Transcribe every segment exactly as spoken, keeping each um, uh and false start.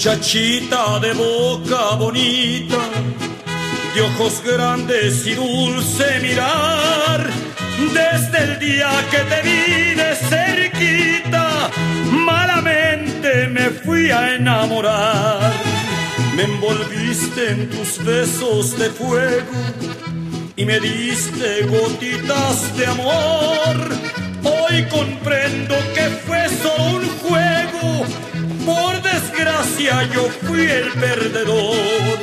Muchachita de boca bonita, de ojos grandes y dulce mirar, desde el día que te vi de cerquita, malamente me fui a enamorar. Me envolviste en tus besos de fuego y me diste gotitas de amor. Hoy comprendo que fue solo un juego, por desgracia yo fui el perdedor.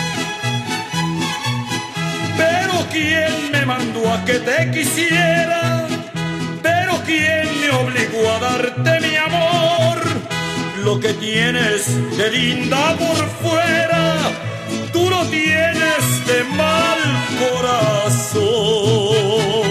Pero ¿quién me mandó a que te quisiera? Pero ¿quién me obligó a darte mi amor? Lo que tienes de linda por fuera, tú lo tienes de mal corazón.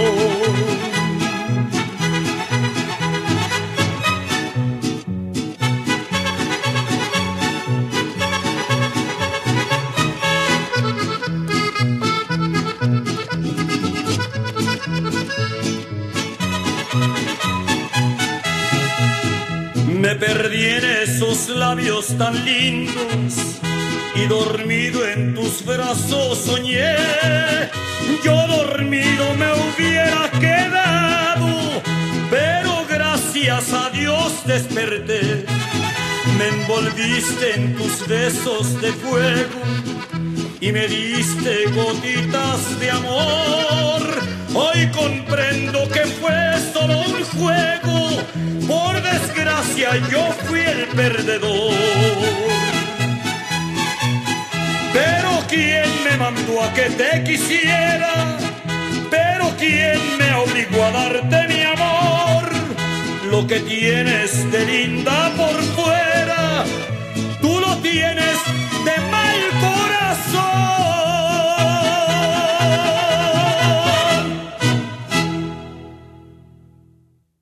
Me perdí en esos labios tan lindos y dormido en tus brazos soñé. Yo dormido me hubiera quedado, pero gracias a Dios desperté. Me envolviste en tus besos de fuego y me diste gotitas de amor. Hoy comprendo que fue solo un juego, por desgracia yo fui el perdedor. Pero ¿quién me mandó a que te quisiera? Pero ¿quién me obligó a darte mi amor? Lo que tienes